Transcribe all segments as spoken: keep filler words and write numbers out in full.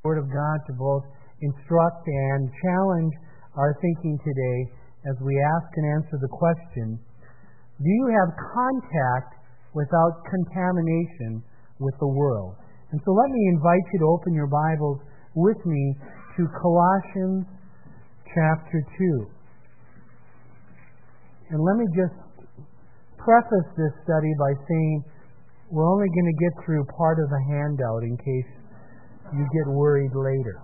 Word of God to both instruct and challenge our thinking today as we ask and answer the question, do you have contact without contamination with the world? And so let me invite you to open your Bibles with me to Colossians chapter two. And let me just preface this study by saying we're only going to get through part of the handout in case you get worried later.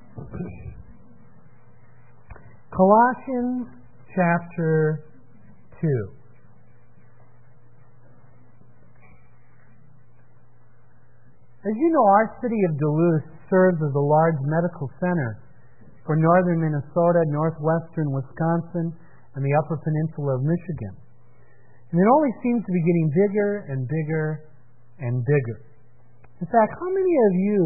Colossians chapter two. As you know, our city of Duluth serves as a large medical center for northern Minnesota, northwestern Wisconsin, and the Upper Peninsula of Michigan. And it only seems to be getting bigger and bigger and bigger. In fact, how many of you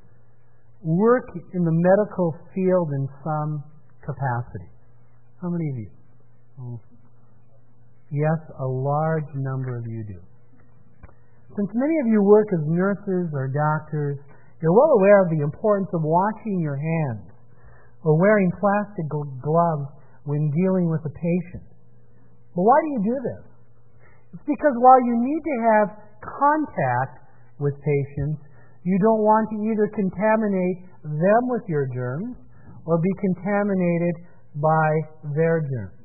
work in the medical field in some capacity? How many of you? Oh. Yes, a large number of you do. Since many of you work as nurses or doctors, you're well aware of the importance of washing your hands or wearing plastic gloves when dealing with a patient. But why do you do this? It's because while you need to have contact with patients, you don't want to either contaminate them with your germs or be contaminated by their germs.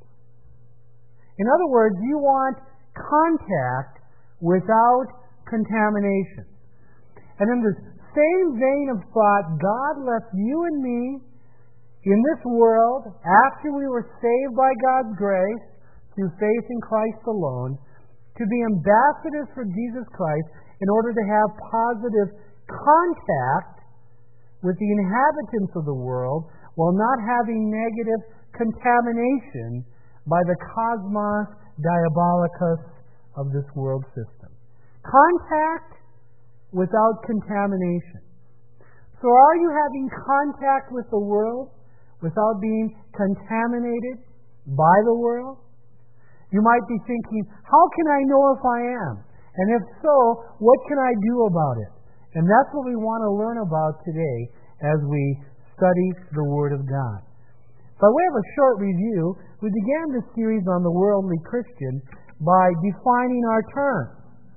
In other words, you want contact without contamination. And in the same vein of thought, God left you and me in this world after we were saved by God's grace through faith in Christ alone to be ambassadors for Jesus Christ in order to have positive contact with the inhabitants of the world while not having negative contamination by the cosmos diabolicus of this world system. Contact without contamination. So are you having contact with the world without being contaminated by the world? You might be thinking, how can I know if I am? And if so, what can I do about it? And that's what we want to learn about today as we study the Word of God. By way of a short review, we began this series on the worldly Christian by defining our terms.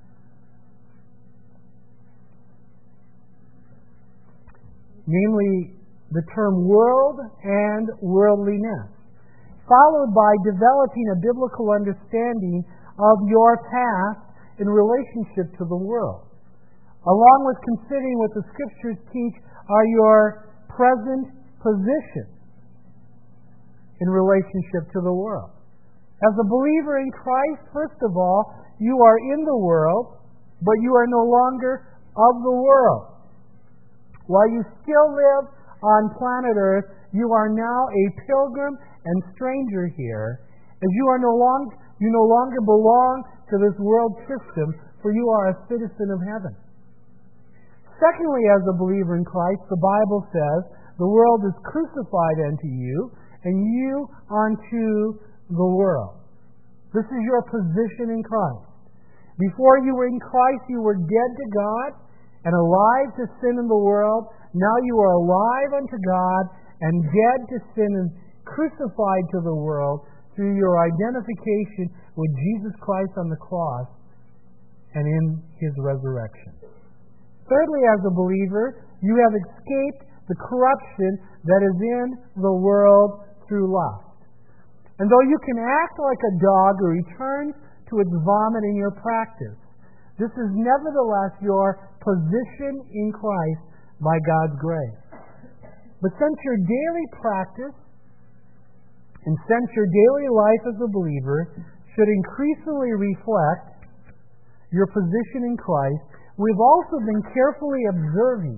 Namely, the term world and worldliness, followed by developing a biblical understanding of your past in relationship to the world, along with considering what the Scriptures teach are your present position in relationship to the world. As a believer in Christ, first of all, you are in the world, but you are no longer of the world. While you still live on planet Earth, you are now a pilgrim and stranger here, as you are no longer you no longer belong to this world system, for you are a citizen of heaven. Secondly, as a believer in Christ, the Bible says, the world is crucified unto you, and you unto the world. This is your position in Christ. Before you were in Christ, you were dead to God and alive to sin in the world. Now you are alive unto God and dead to sin and crucified to the world through your identification with Jesus Christ on the cross and in His resurrection. Thirdly, as a believer, you have escaped the corruption that is in the world through lust. And though you can act like a dog who returns to its vomit in your practice, this is nevertheless your position in Christ by God's grace. But since your daily practice and since your daily life as a believer should increasingly reflect your position in Christ, we've also been carefully observing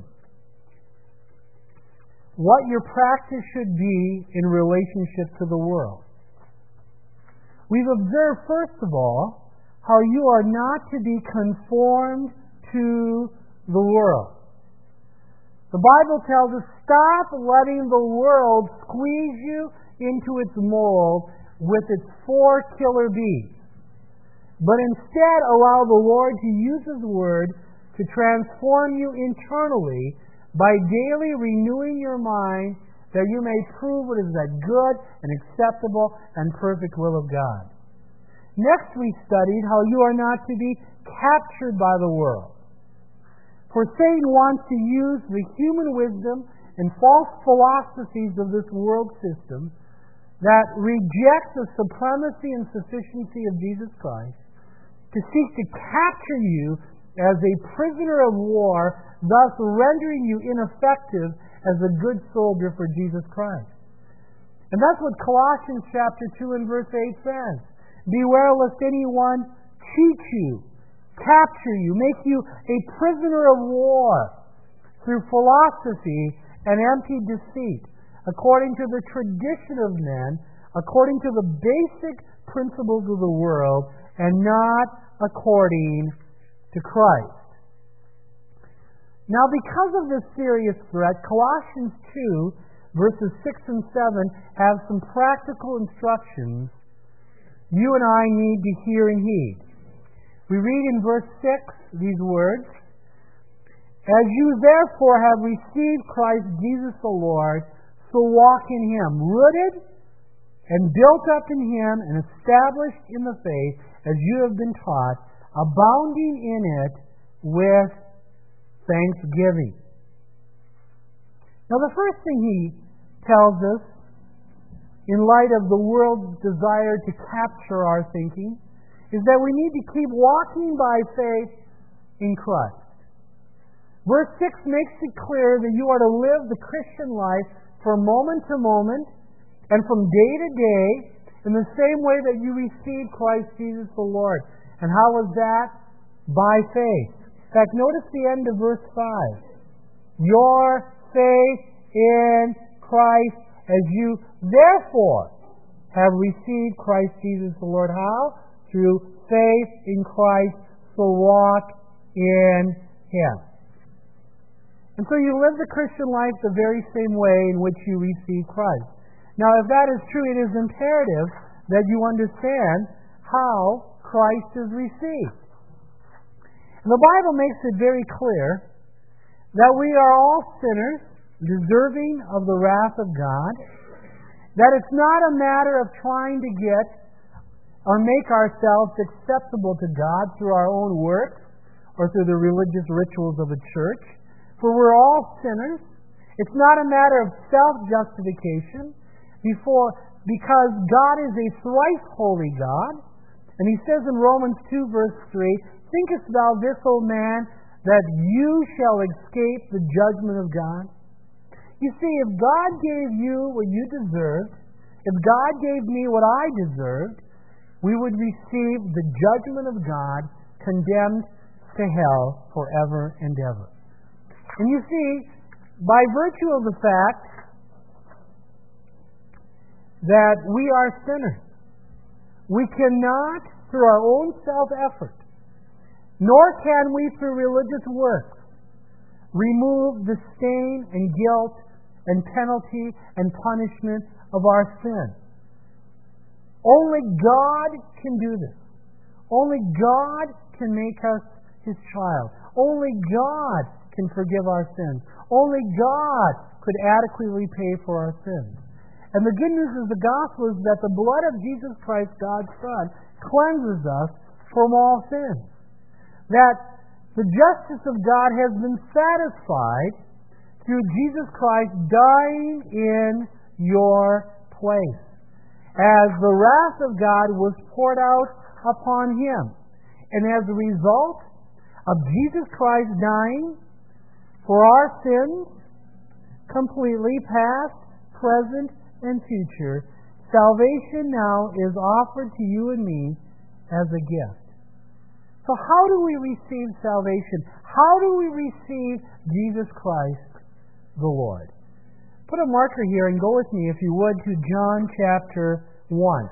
what your practice should be in relationship to the world. We've observed, first of all, how you are not to be conformed to the world. The Bible tells us, stop letting the world squeeze you into its mold with its four killer bees, but instead allow the Lord to use His Word to transform you internally by daily renewing your mind, that you may prove what is that good and acceptable and perfect will of God. Next we studied how you are not to be captured by the world. For Satan wants to use the human wisdom and false philosophies of this world system that reject the supremacy and sufficiency of Jesus Christ to seek to capture you as a prisoner of war, thus rendering you ineffective as a good soldier for Jesus Christ. And that's what Colossians chapter two and verse eight says. Beware lest anyone cheat you, capture you, make you a prisoner of war through philosophy and empty deceit, according to the tradition of men, according to the basic principles of the world, and not according to Christ. Now, because of this serious threat, Colossians two, verses six and seven, have some practical instructions you and I need to hear and heed. We read in verse six these words, As you therefore have received Christ Jesus the Lord, so walk in Him, rooted and built up in Him and established in the faith as you have been taught, abounding in it with thanksgiving. Now the first thing he tells us, in light of the world's desire to capture our thinking, is that we need to keep walking by faith in Christ. Verse six makes it clear that you are to live the Christian life from moment to moment and from day to day in the same way that you received Christ Jesus the Lord. And how was that? By faith. In fact, notice the end of verse five. Your faith in Christ, as you therefore have received Christ Jesus the Lord. How? Through faith in Christ, so walk in Him. And so you live the Christian life the very same way in which you receive Christ. Now, if that is true, it is imperative that you understand how Christ is received. And the Bible makes it very clear that we are all sinners, deserving of the wrath of God, that it's not a matter of trying to get or make ourselves acceptable to God through our own works or through the religious rituals of a church, for we're all sinners. It's not a matter of self-justification before, because God is a thrice holy God. And He says in Romans two verse three, Thinkest thou this, O man, that you shall escape the judgment of God? You see, if God gave you what you deserved, if God gave me what I deserved, we would receive the judgment of God, condemned to hell forever and ever. And you see, by virtue of the fact that we are sinners, we cannot, through our own self-effort, nor can we through religious works, remove the stain and guilt and penalty and punishment of our sin. Only God can do this. Only God can make us His child. Only God can forgive our sins. Only God could adequately pay for our sins. And the good news of the gospel is that the blood of Jesus Christ, God's Son, cleanses us from all sins. That the justice of God has been satisfied through Jesus Christ dying in your place, as the wrath of God was poured out upon Him. And as a result of Jesus Christ dying for our sins, completely past, present, and future, salvation now is offered to you and me as a gift. So how do we receive salvation? How do we receive Jesus Christ the Lord? Put a marker here and go with me, if you would, to John chapter one.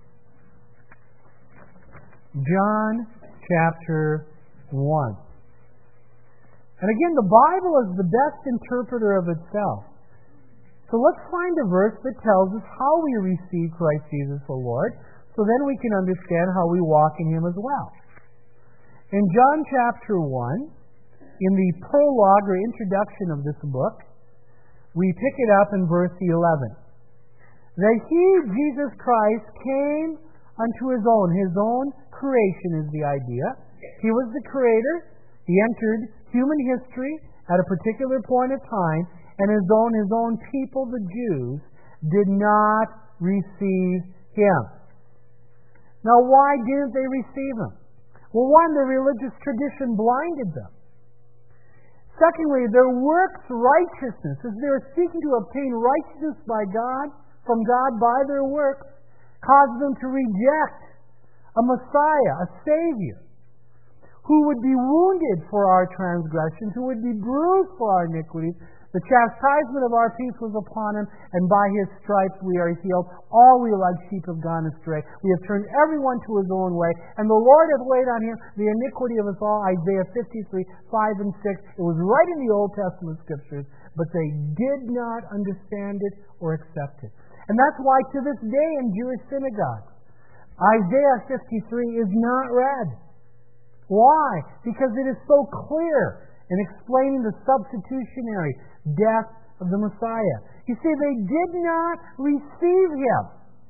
John chapter one. And again, the Bible is the best interpreter of itself. So let's find a verse that tells us how we receive Christ Jesus the Lord, so then we can understand how we walk in Him as well. In John chapter one, in the prologue or introduction of this book, we pick it up in verse eleven. That He, Jesus Christ, came unto His own. His own creation is the idea. He was the Creator. He entered human history at a particular point of time, and His own, His own people, the Jews, did not receive Him. Now, why didn't they receive Him? Well, one, the religious tradition blinded them. Secondly, their works righteousness, as they were seeking to obtain righteousness by God, from God by their works, caused them to reject a Messiah, a Savior, who would be wounded for our transgressions, who would be bruised for our iniquities. The chastisement of our peace was upon Him, and by His stripes we are healed. All we like sheep have gone astray. We have turned everyone to his own way, and the Lord hath laid on Him the iniquity of us all. Isaiah fifty-three, five and six. It was right in the Old Testament Scriptures, but they did not understand it or accept it. And that's why to this day in Jewish synagogues, Isaiah fifty-three is not read. Why? Because it is so clear in explaining the substitutionary death of the Messiah. You see, they did not receive Him.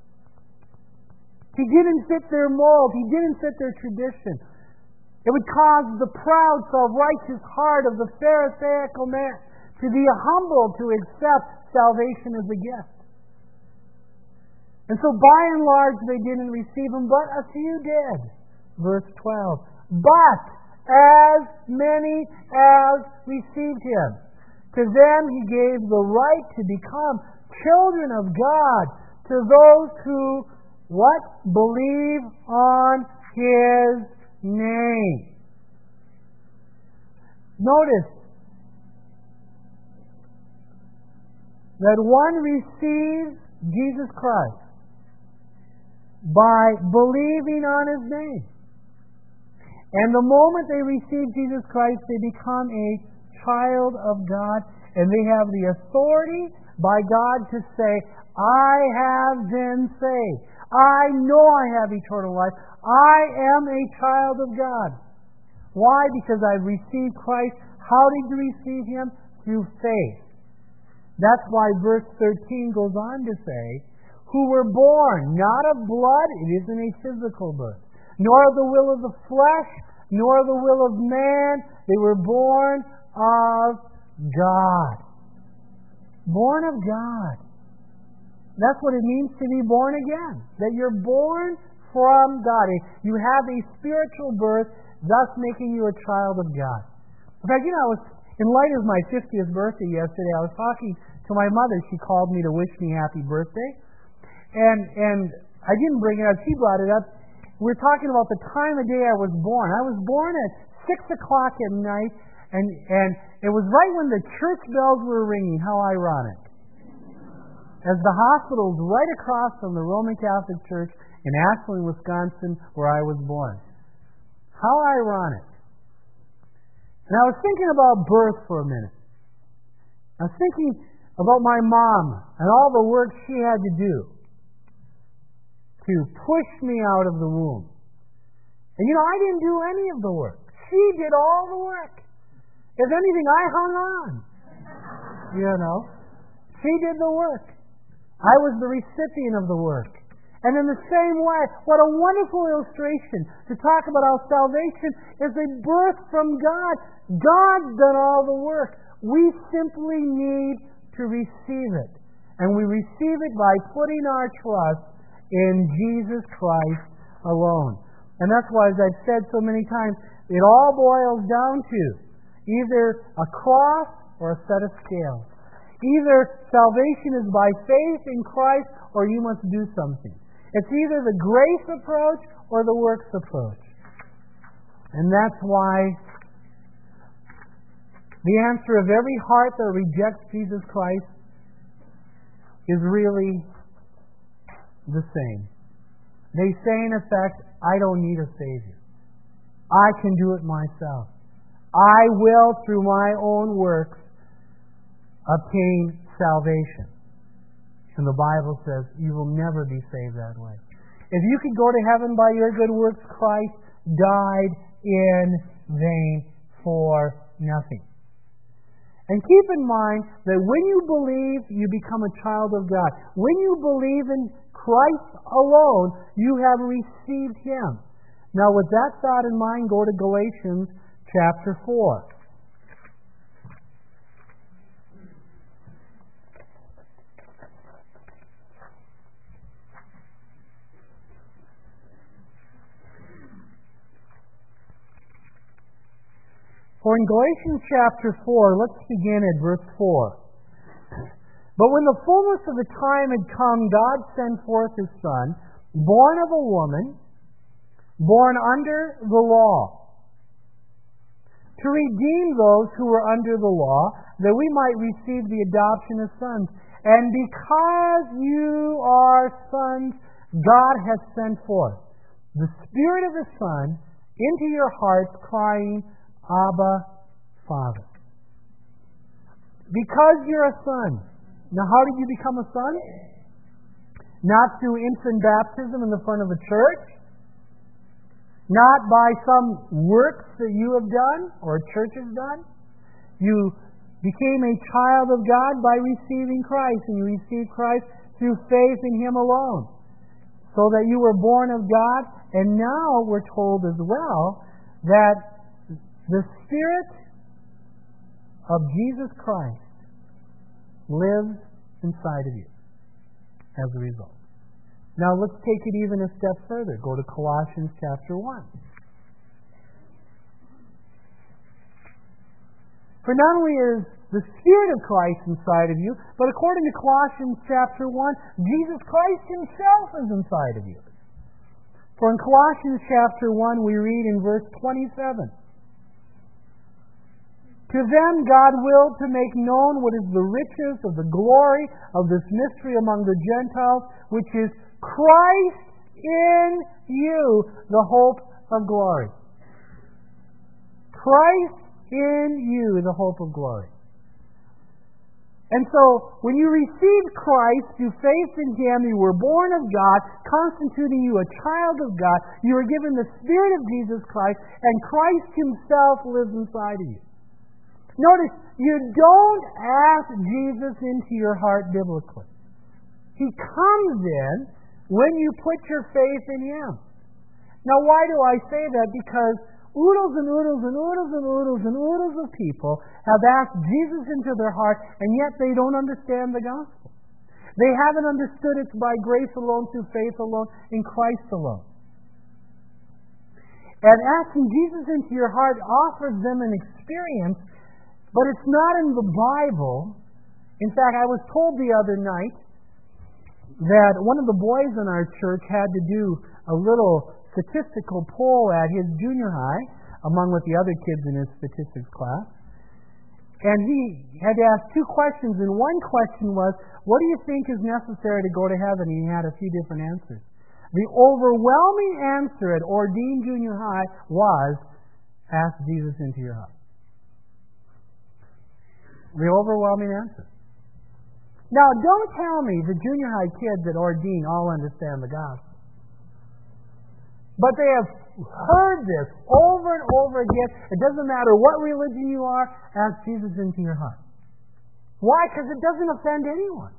He didn't fit their mold. He didn't fit their tradition. It would cause the proud, self-righteous heart of the Pharisaical man to be humbled to accept salvation as a gift. And so by and large they didn't receive Him, but a few did. Verse twelve. But as many as received Him, to them He gave the right to become children of God, to those who, what? Believe on His name. Notice that one receives Jesus Christ by believing on His name. And the moment they receive Jesus Christ, they become a child of God, and they have the authority by God to say, I have been saved. I know I have eternal life. I am a child of God. Why? Because I've received Christ. How did you receive Him? Through faith. That's why verse thirteen goes on to say, who were born, not of blood, it isn't a physical birth, nor of the will of the flesh, nor the will of man. They were born of God. Born of God. That's what it means to be born again. That you're born from God. You have a spiritual birth, thus making you a child of God. In fact, you know, I was, in light of my fiftieth birthday yesterday, I was talking to my mother. She called me to wish me happy birthday. And and I didn't bring it up. She brought it up. We're talking about the time of day I was born. I was born at six o'clock at night, and, and it was right when the church bells were ringing. How ironic. As the hospital's right across from the Roman Catholic Church in Ashland, Wisconsin, where I was born. How ironic. And I was thinking about birth for a minute. I was thinking about my mom and all the work she had to do to push me out of the womb. And you know, I didn't do any of the work. She did all the work. If anything, I hung on. You know, she did the work. I was the recipient of the work. And in the same way, what a wonderful illustration to talk about how salvation is a birth from God. God's done all the work. We simply need to receive it. And we receive it by putting our trust in Jesus Christ alone. And that's why, as I've said so many times, it all boils down to either a cross or a set of scales. Either salvation is by faith in Christ or you must do something. It's either the grace approach or the works approach. And that's why the answer of every heart that rejects Jesus Christ is really the same. They say, in effect, I don't need a Savior. I can do it myself. I will, through my own works, obtain salvation. And the Bible says you will never be saved that way. If you could go to heaven by your good works, Christ died in vain for Nothing. And keep in mind that when you believe, you become a child of God. When you believe in Christ alone, you have received Him. Now, with that thought in mind, go to Galatians chapter four. For in Galatians chapter four, let's begin at verse four. But when the fullness of the time had come, God sent forth His Son, born of a woman, born under the law, to redeem those who were under the law, that we might receive the adoption of sons. And because you are sons, God has sent forth the Spirit of His Son into your hearts, crying, Abba, Father. Because you're a son. Now, how did you become a son? Not through infant baptism in the front of a church. Not by some works that you have done or a church has done. You became a child of God by receiving Christ, and you received Christ through faith in Him alone. So that you were born of God, and now we're told as well that the Spirit of Jesus Christ lives inside of you as a result. Now let's take it even a step further. Go to Colossians chapter one. For not only is the Spirit of Christ inside of you, but according to Colossians chapter one, Jesus Christ Himself is inside of you. For in Colossians chapter one, we read in verse twenty-seven, to them God willed to make known what is the riches of the glory of this mystery among the Gentiles, which is Christ in you, the hope of glory. Christ in you, the hope of glory. And so, when you received Christ through faith in Him, you were born of God, constituting you a child of God. You were given the Spirit of Jesus Christ, and Christ Himself lives inside of you. Notice, you don't ask Jesus into your heart biblically. He comes in when you put your faith in Him. Now, why do I say that? Because oodles and oodles and oodles and oodles and oodles of people have asked Jesus into their heart, and yet they don't understand the gospel. They haven't understood it's by grace alone, through faith alone, in Christ alone. And asking Jesus into your heart offers them an experience, but it's not in the Bible. In fact, I was told the other night that one of the boys in our church had to do a little statistical poll at his junior high, among with the other kids in his statistics class. And he had to ask two questions, and one question was, what do you think is necessary to go to heaven? And he had a few different answers. The overwhelming answer at Ordine Junior High was, ask Jesus into your heart. The overwhelming answer. Now, don't tell me the junior high kids at Ordine all understand the gospel. But they have heard this over and over again. It doesn't matter what religion you are, ask Jesus into your heart. Why? Because it doesn't offend anyone.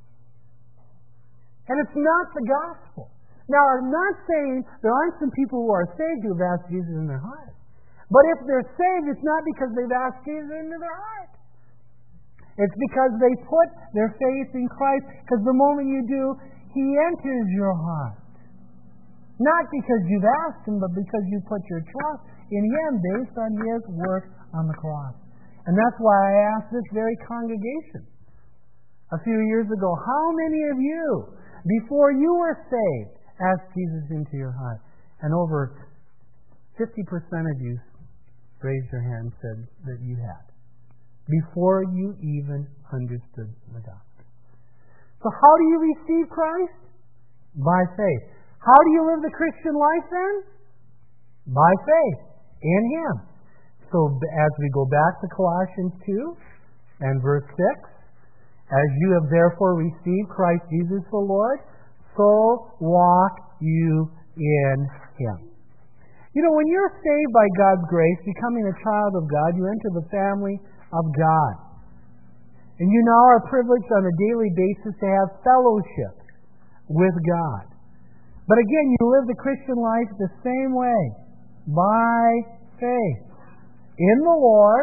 And it's not the gospel. Now, I'm not saying there aren't some people who are saved who have asked Jesus in their heart. But if they're saved, it's not because they've asked Jesus into their heart. It's because they put their faith in Christ, because the moment you do, He enters your heart. Not because you've asked Him, but because you put your trust in Him based on His work on the cross. And that's why I asked this very congregation a few years ago, how many of you, before you were saved, asked Jesus into your heart? And over fifty percent of you raised your hand and said that you had, before you even understood the gospel. So how do you receive Christ? By faith. How do you live the Christian life then? By faith in Him. So as we go back to Colossians two and verse six, as you have therefore received Christ Jesus the Lord, so walk you in Him. You know, when you're saved by God's grace, becoming a child of God, you enter the family of God. And you now are privileged on a daily basis to have fellowship with God. But again, you live the Christian life the same way, by faith, in the Lord,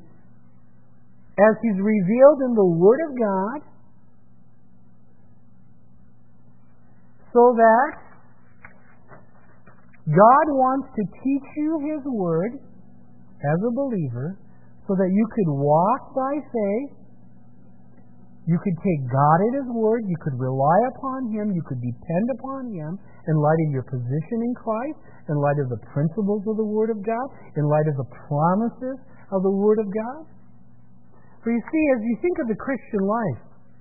as He's revealed in the Word of God, so that God wants to teach you His Word as a believer so that you could walk by faith, you could take God at His Word, you could rely upon Him, you could depend upon Him in light of your position in Christ, in light of the principles of the Word of God, in light of the promises of the Word of God. For you see, as you think of the Christian life,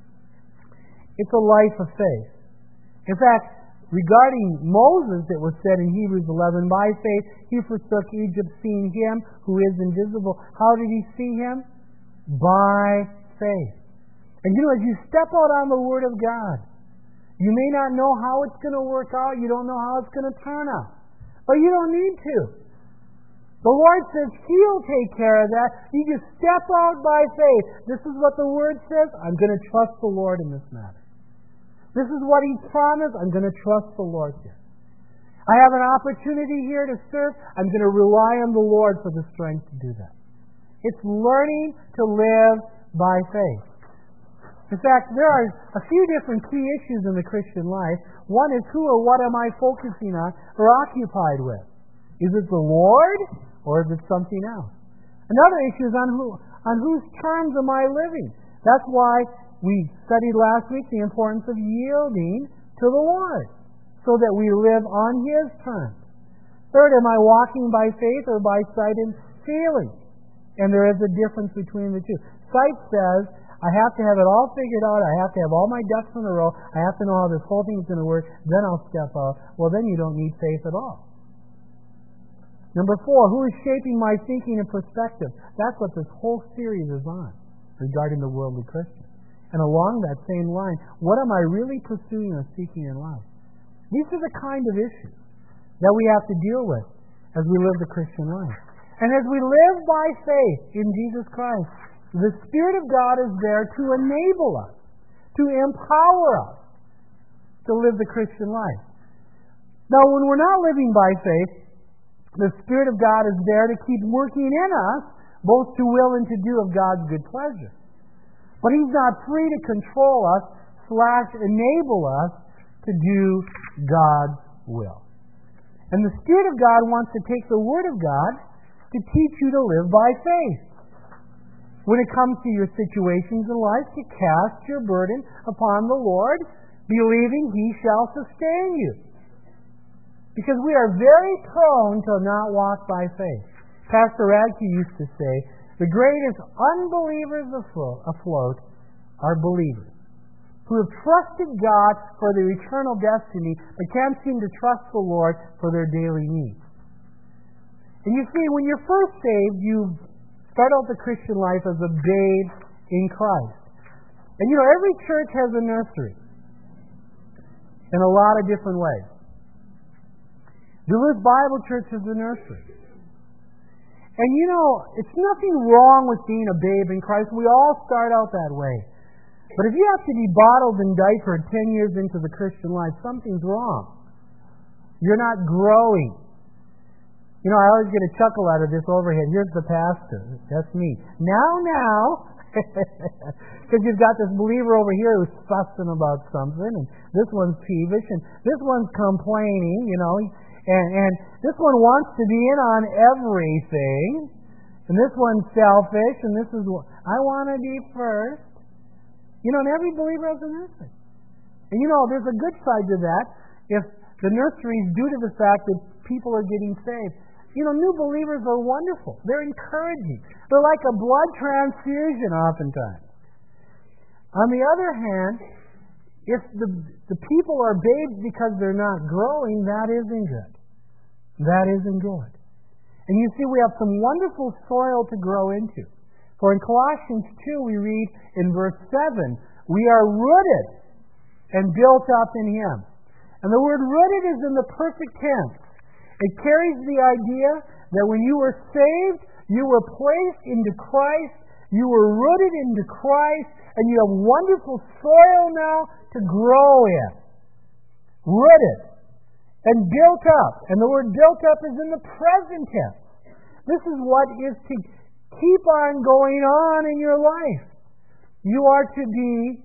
it's a life of faith. In fact, regarding Moses, it was said in Hebrews eleven, by faith he forsook Egypt, seeing Him who is invisible. How did he see Him? By faith. And you know, as you step out on the Word of God, you may not know how it's going to work out. You don't know how it's going to turn out. But you don't need to. The Lord says He'll take care of that. You just step out by faith. This is what the Word says. I'm going to trust the Lord in this matter. This is what He's promised. I'm going to trust the Lord here. I have an opportunity here to serve. I'm going to rely on the Lord for the strength to do that. It's learning to live by faith. In fact, there are a few different key issues in the Christian life. One is, who or what am I focusing on or occupied with? Is it the Lord or is it something else? Another issue is on who, on whose terms am I living? That's why we studied last week the importance of yielding to the Lord so that we live on His terms. Third, am I walking by faith or by sight and feeling? And there is a difference between the two. Sight says, I have to have it all figured out. I have to have all my ducks in a row. I have to know how this whole thing is going to work. Then I'll step out. Well, then you don't need faith at all. Number four, who is shaping my thinking and perspective? That's what this whole series is on regarding the worldly Christian. And along that same line, what am I really pursuing or seeking in life? These are the kind of issues that we have to deal with as we live the Christian life. And as we live by faith in Jesus Christ, the Spirit of God is there to enable us, to empower us to live the Christian life. Now, when we're not living by faith, the Spirit of God is there to keep working in us, both to will and to do of God's good pleasure. But He's not free to control us slash enable us to do God's will. And the Spirit of God wants to take the Word of God to teach you to live by faith. When it comes to your situations in life, to cast your burden upon the Lord, believing He shall sustain you. Because we are very prone to not walk by faith. Pastor Radke used to say, the greatest unbelievers afloat are believers who have trusted God for their eternal destiny, but can't seem to trust the Lord for their daily needs. And you see, when you're first saved, you start out the Christian life as a babe in Christ. And you know, every church has a nursery in a lot of different ways. Duluth Bible Church is a nursery. And you know, it's nothing wrong with being a babe in Christ. We all start out that way. But if you have to be bottled and diapered ten years into the Christian life, something's wrong. You're not growing. You know, I always get a chuckle out of this overhead. Here's the pastor. That's me. Now, now, because you've got this believer over here who's fussing about something, and this one's peevish, and this one's complaining, you know, and, and this one wants to be in on everything, and this one's selfish, and this is, I want to be first. You know, and every believer has a nursery. And you know, there's a good side to that. If the nursery is due to the fact that people are getting saved. You know, new believers are wonderful. They're encouraging. They're like a blood transfusion oftentimes. On the other hand, if the, the people are babes because they're not growing, that isn't good. That isn't good. And you see, we have some wonderful soil to grow into. For in Colossians two, we read in verse seven, we are rooted and built up in Him. And the word rooted is in the perfect tense. It carries the idea that when you were saved, you were placed into Christ, you were rooted into Christ, and you have wonderful soil now to grow in. Rooted and built up. And the word built up is in the present tense. This is what is to keep on going on in your life. You are to be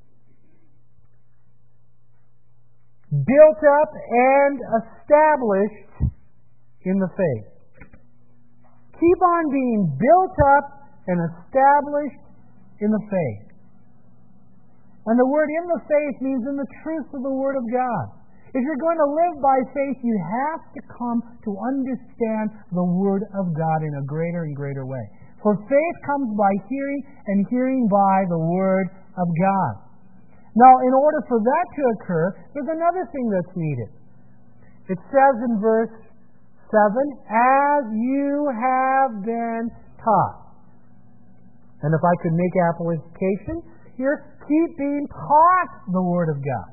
built up and established in the faith. Keep on being built up and established in the faith. And the word in the faith means in the truth of the Word of God. If you're going to live by faith, you have to come to understand the Word of God in a greater and greater way. For faith comes by hearing, and hearing by the Word of God. Now, in order for that to occur, there's another thing that's needed. It says in verse seven, as you have been taught. And if I could make application here, keep being taught the Word of God.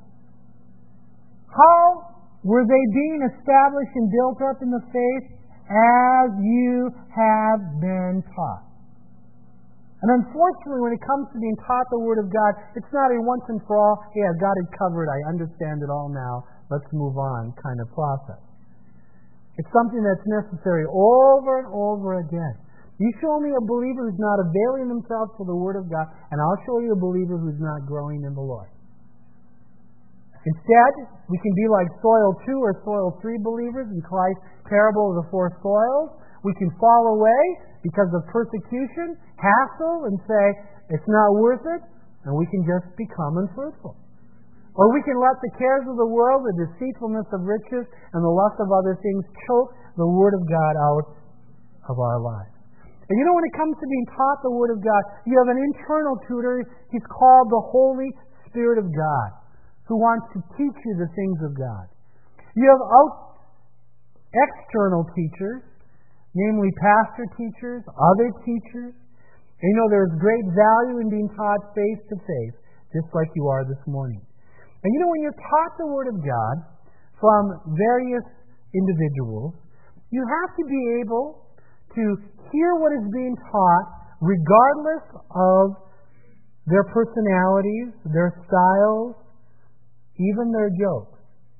How were they being established and built up in the faith? As you have been taught. And unfortunately, when it comes to being taught the Word of God, it's not a once and for all, hey, I've got it covered, I understand it all now, let's move on kind of process. It's something that's necessary over and over again. You show me a believer who's not availing themselves for the Word of God, and I'll show you a believer who's not growing in the Lord. Instead, we can be like soil two or soil three believers in Christ's parable of the four soils. We can fall away because of persecution, hassle, and say, it's not worth it, and we can just become unfruitful. Or we can let the cares of the world, the deceitfulness of riches, and the lust of other things choke the Word of God out of our lives. And you know, when it comes to being taught the Word of God, you have an internal tutor. He's called the Holy Spirit of God, who wants to teach you the things of God. You have out external teachers, namely pastor teachers, other teachers. And you know, there's great value in being taught face to face, just like you are this morning. And you know, when you're taught the Word of God from various individuals, you have to be able to hear what is being taught regardless of their personalities, their styles, even their jokes.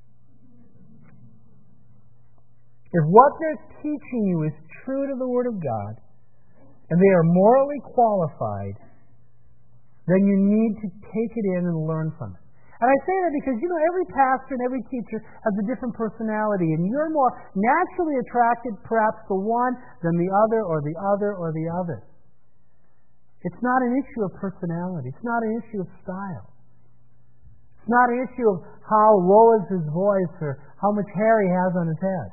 If what they're teaching you is true to the Word of God, and they are morally qualified, then you need to take it in and learn from it. And I say that because, you know, every pastor and every teacher has a different personality, and you're more naturally attracted perhaps to one than the other, or the other, or the other. It's not an issue of personality. It's not an issue of style. It's not an issue of how low is his voice or how much hair he has on his head.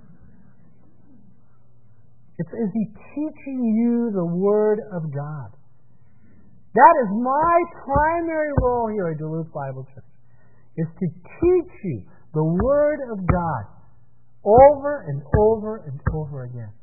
It's, is he teaching you the Word of God? That is my primary role here at Duluth Bible Church, is to teach you the Word of God over and over and over again.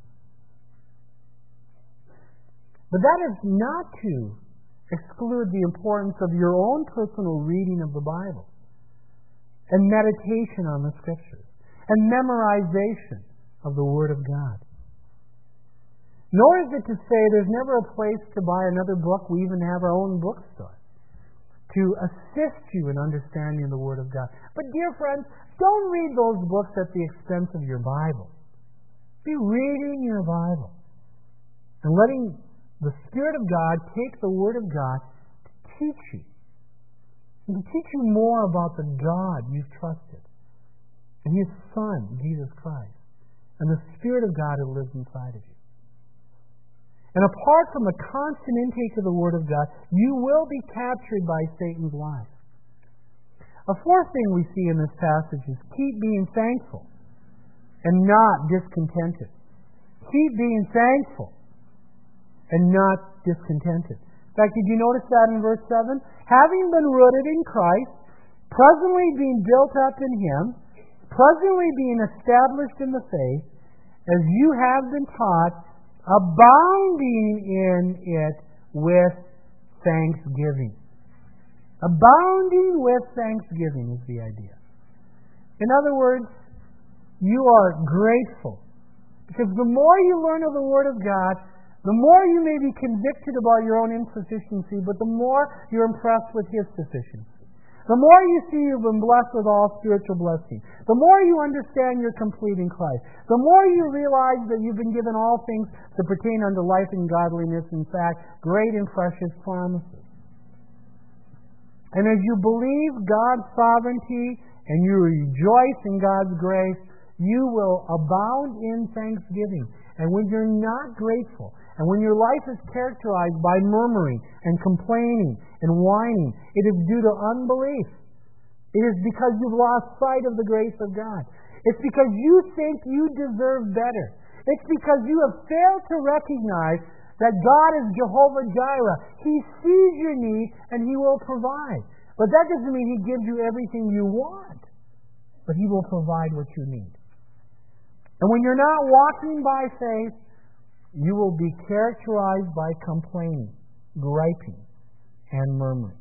But that is not to exclude the importance of your own personal reading of the Bible and meditation on the Scriptures and memorization of the Word of God. Nor is it to say there's never a place to buy another book. We even have our own bookstore to assist you in understanding the Word of God. But dear friends, don't read those books at the expense of your Bible. Be reading your Bible and letting the Spirit of God take the Word of God to teach you. And to teach you more about the God you've trusted and His Son, Jesus Christ, and the Spirit of God who lives inside of you. And apart from the constant intake of the Word of God, you will be captured by Satan's lies. A fourth thing we see in this passage is keep being thankful and not discontented. Keep being thankful and not discontented. In fact, did you notice that in verse seven? Having been rooted in Christ, presently being built up in Him, presently being established in the faith, as you have been taught, abounding in it with thanksgiving. Abounding with thanksgiving is the idea. In other words, you are grateful. Because the more you learn of the Word of God, the more you may be convicted about your own insufficiency, but the more you're impressed with His sufficiency. The more you see you've been blessed with all spiritual blessings, the more you understand you're complete in Christ, the more you realize that you've been given all things that pertain unto life and godliness, in fact, great and precious promises. And as you believe God's sovereignty and you rejoice in God's grace, you will abound in thanksgiving. And when you're not grateful, and when your life is characterized by murmuring and complaining and whining, it is due to unbelief. It is because you've lost sight of the grace of God. It's because you think you deserve better. It's because you have failed to recognize that God is Jehovah Jireh. He sees your need and He will provide. But that doesn't mean He gives you everything you want. But He will provide what you need. And when you're not walking by faith, you will be characterized by complaining, griping, and murmuring.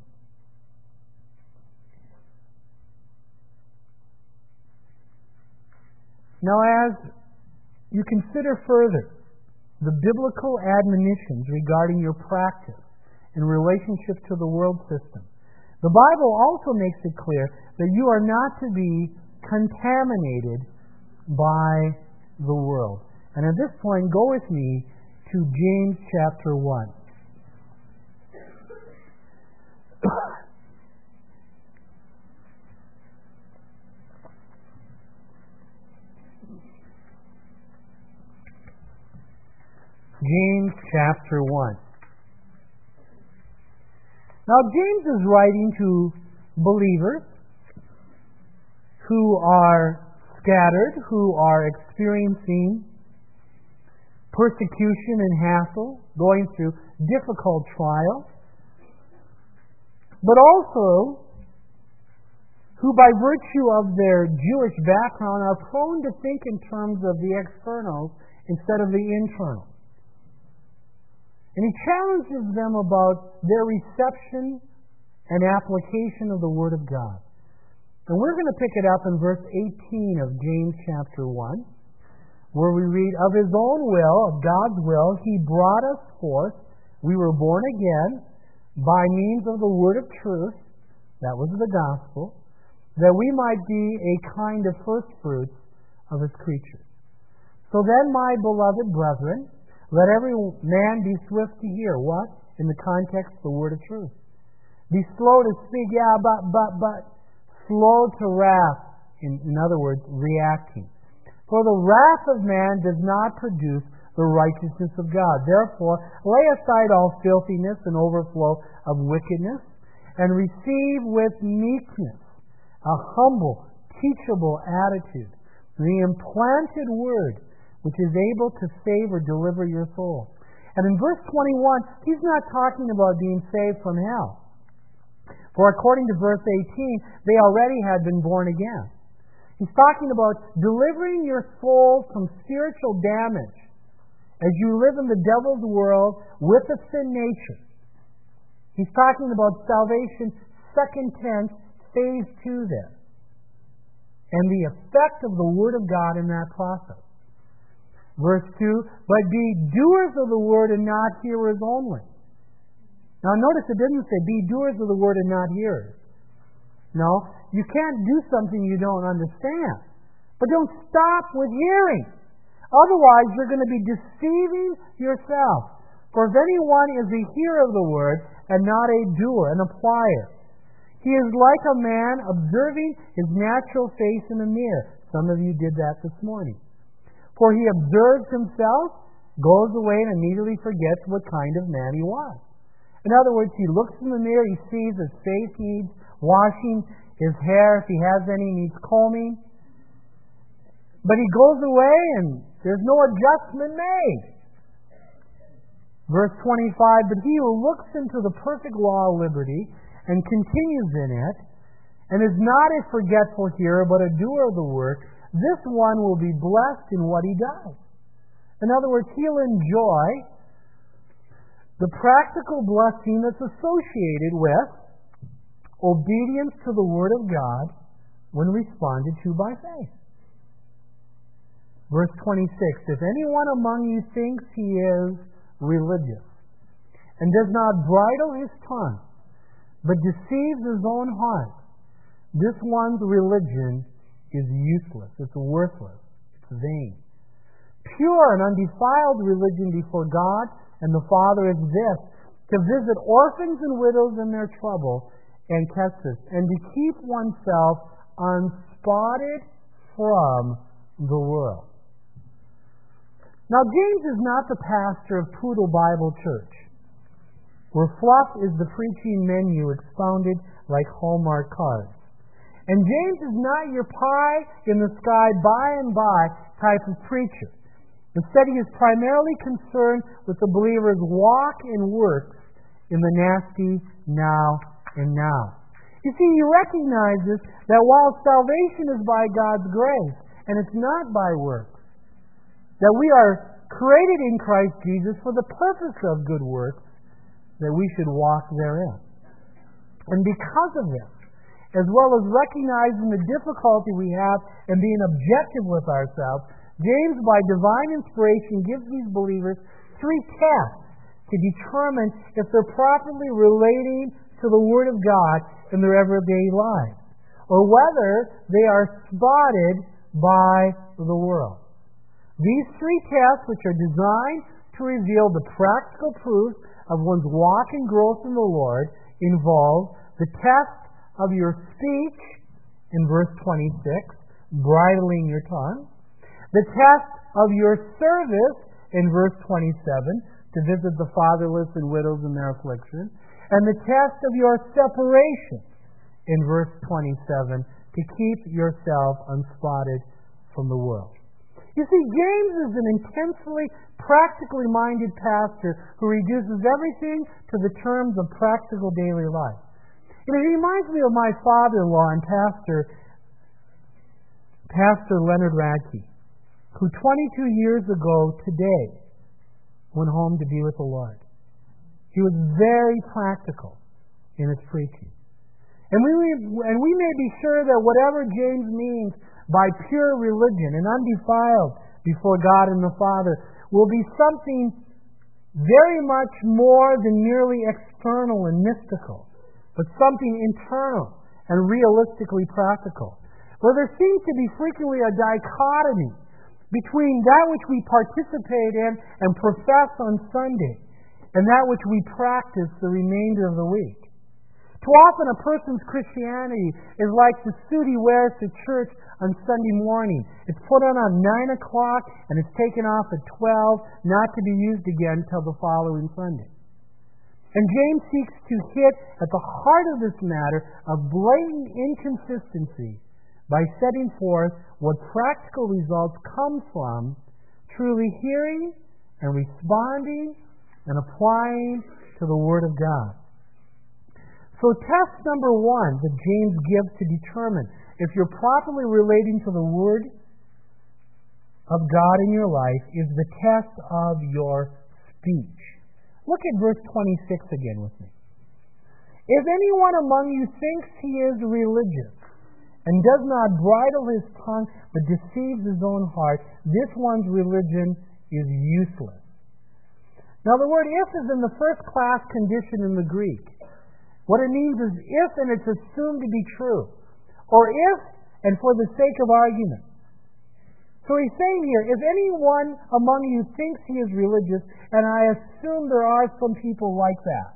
Now, as you consider further the biblical admonitions regarding your practice in relationship to the world system, the Bible also makes it clear that you are not to be contaminated by the world. And at this point, go with me to James chapter one. James chapter one. Now, James is writing to believers who are scattered, who are experiencing persecution and hassle, going through difficult trials, but also who by virtue of their Jewish background are prone to think in terms of the externals instead of the internal. And he challenges them about their reception and application of the Word of God. And we're going to pick it up in verse eighteen of James chapter one, where we read, "Of His own will, of God's will, He brought us forth. We were born again by means of the word of truth," that was the gospel, "that we might be a kind of first fruits of His creatures. So then, my beloved brethren, let every man be swift to hear." What? In the context, the word of truth. "Be slow to speak," yeah, but, but, but, slow to wrath, in, in other words, reacting. "For the wrath of man does not produce the righteousness of God. Therefore, lay aside all filthiness and overflow of wickedness, and receive with meekness a humble, teachable attitude, the implanted word, which is able to save or deliver your soul." And in verse twenty-one, he's not talking about being saved from hell. For according to verse eighteen, they already had been born again. He's talking about delivering your soul from spiritual damage as you live in the devil's world with a sin nature. He's talking about salvation, second tense, phase two there. And the effect of the Word of God in that process. Verse two, "But be doers of the Word and not hearers only." Now notice it didn't say, "Be doers of the Word and not hearers." No, you can't do something you don't understand. But don't stop with hearing. Otherwise, you're going to be deceiving yourself. "For if anyone is a hearer of the Word and not a doer, an applier, he is like a man observing his natural face in a mirror." Some of you did that this morning. "For he observes himself, goes away, and immediately forgets what kind of man he was." In other words, he looks in the mirror, he sees his face needs washing, his hair, if he has any, needs combing. But he goes away and there's no adjustment made. Verse twenty-five, "But he who looks into the perfect law of liberty and continues in it, and is not a forgetful hearer, but a doer of the work, this one will be blessed in what he does." In other words, he'll enjoy the practical blessing that's associated with obedience to the Word of God when responded to by faith. Verse twenty-six, if anyone among you thinks he is religious and does not bridle his tongue, but deceives his own heart, this one's religion is useless, it's worthless, it's vain. Pure and undefiled religion before God and the Father is this, to visit orphans and widows in their trouble and kesses, and to keep oneself unspotted from the world. Now, James is not the pastor of Poodle Bible Church, where fluff is the preaching menu expounded like Hallmark cards. And James is not your pie in the sky by and by type of preacher. Instead, he is primarily concerned with the believer's walk and works in the nasty now and now. You see, he recognizes that while salvation is by God's grace, and it's not by works, that we are created in Christ Jesus for the purpose of good works, that we should walk therein. And because of this, as well as recognizing the difficulty we have in being objective with ourselves, James, by divine inspiration, gives these believers three tests to determine if they're properly relating to the Word of God in their everyday lives, or whether they are spotted by the world. These three tests, which are designed to reveal the practical proof of one's walk and growth in the Lord, involve the test of your speech in verse twenty-six, bridling your tongue, the test of your service in verse twenty-seven, to visit the fatherless and widows in their affliction, and the test of your separation in verse twenty-seven, to keep yourself unspotted from the world. You see, James is an intensely practically minded pastor who reduces everything to the terms of practical daily life. You know, he reminds me of my father-in-law and pastor, Pastor Leonard Radke, who twenty-two years ago today went home to be with the Lord. He was very practical in his preaching. And we, and we may be sure that whatever James means by pure religion and undefiled before God and the Father will be something very much more than merely external and mystical, but something internal and realistically practical. Where there seems to be frequently a dichotomy between that which we participate in and profess on Sunday and that which we practice the remainder of the week. Too often a person's Christianity is like the suit he wears to church on Sunday morning. It's put on at nine o'clock and it's taken off at twelve, not to be used again until the following Sunday. And James seeks to hit at the heart of this matter of blatant inconsistency by setting forth what practical results come from truly hearing and responding and applying to the Word of God. So test number one that James gives to determine if you're properly relating to the Word of God in your life is the test of your speech. Look at verse twenty-six again with me. If anyone among you thinks he is religious and does not bridle his tongue but deceives his own heart, this one's religion is useless. Now the word if is in the first class condition in the Greek. What it means is if and it's assumed to be true. Or if and for the sake of argument. So he's saying here, if anyone among you thinks he is religious, and I assume there are some people like that.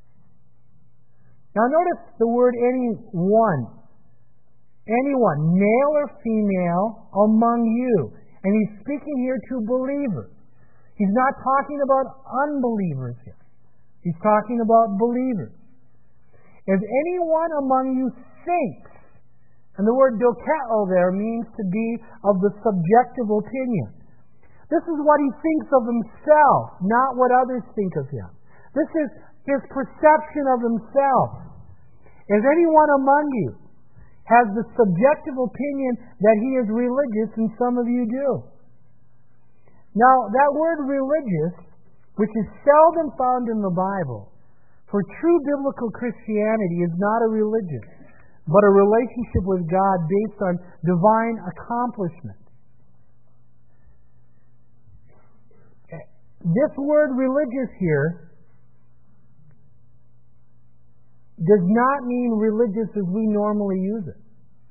Now notice the word anyone. Anyone, male or female, among you. And he's speaking here to believers. He's not talking about unbelievers here. He's talking about believers. If anyone among you thinks, and the word dokeo there means to be of the subjective opinion. This is what he thinks of himself, not what others think of him. This is his perception of himself. If anyone among you has the subjective opinion that he is religious, and some of you do. Now, that word religious, which is seldom found in the Bible, for true biblical Christianity is not a religion, but a relationship with God based on divine accomplishment. this word religious here does not mean religious as we normally use it.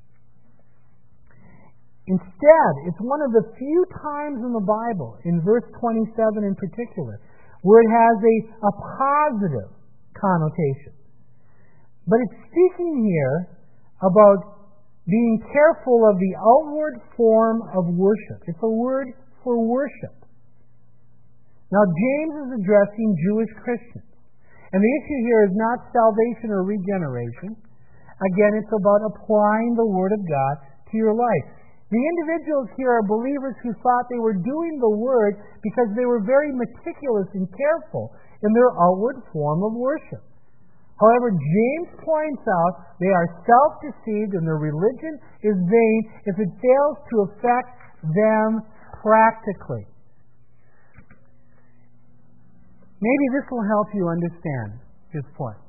Instead, it's one of the few times in the Bible, in verse twenty-seven in particular, where it has a, a positive connotation. But it's speaking here about being careful of the outward form of worship. It's a word for worship. Now, James is addressing Jewish Christians. And the issue here is not salvation or regeneration. Again, it's about applying the Word of God to your life. The individuals here are believers who thought they were doing the Word because they were very meticulous and careful in their outward form of worship. However, James points out they are self-deceived and their religion is vain if it fails to affect them practically. Maybe this will help you understand his point.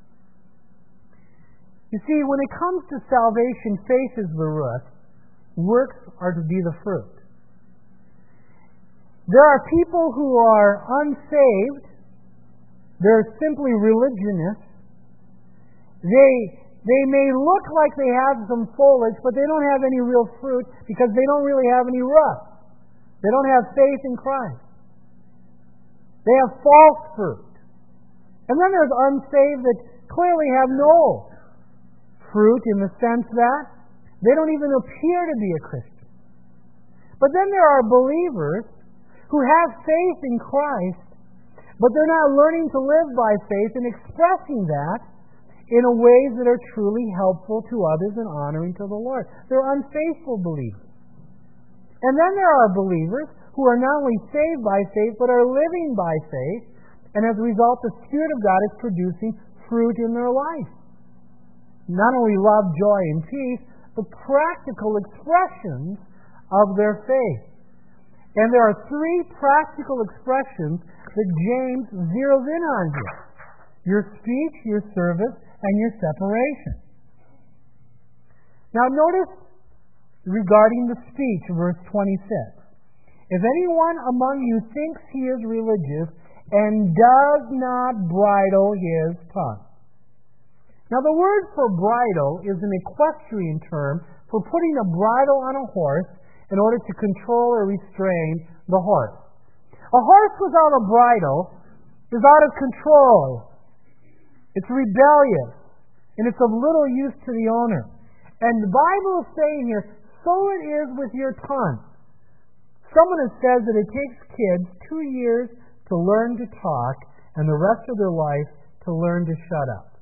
You see, when it comes to salvation, faith is the root. Works are to be the fruit. There are people who are unsaved. They're simply religionists. They, they may look like they have some foliage, but they don't have any real fruit because they don't really have any root. They don't have faith in Christ. They have false fruit. And then there's unsaved that clearly have no fruit in the sense that they don't even appear to be a Christian. But then there are believers who have faith in Christ, but they're not learning to live by faith and expressing that in a ways that are truly helpful to others and honoring to the Lord. They're unfaithful believers. And then there are believers who are not only saved by faith, but are living by faith, and as a result, the Spirit of God is producing fruit in their life. Not only love, joy, and peace, but practical expressions of their faith. And there are three practical expressions that James zeroes in on here: your speech, your service, and your separation. Now notice regarding the speech, verse twenty-six. If anyone among you thinks he is religious and does not bridle his tongue. Now the word for bridle is an equestrian term for putting a bridle on a horse in order to control or restrain the horse. A horse without a bridle is out of control. It's rebellious, and it's of little use to the owner. And the Bible is saying here, so it is with your tongue. Someone has said that it takes kids two years to learn to talk and the rest of their life to learn to shut up.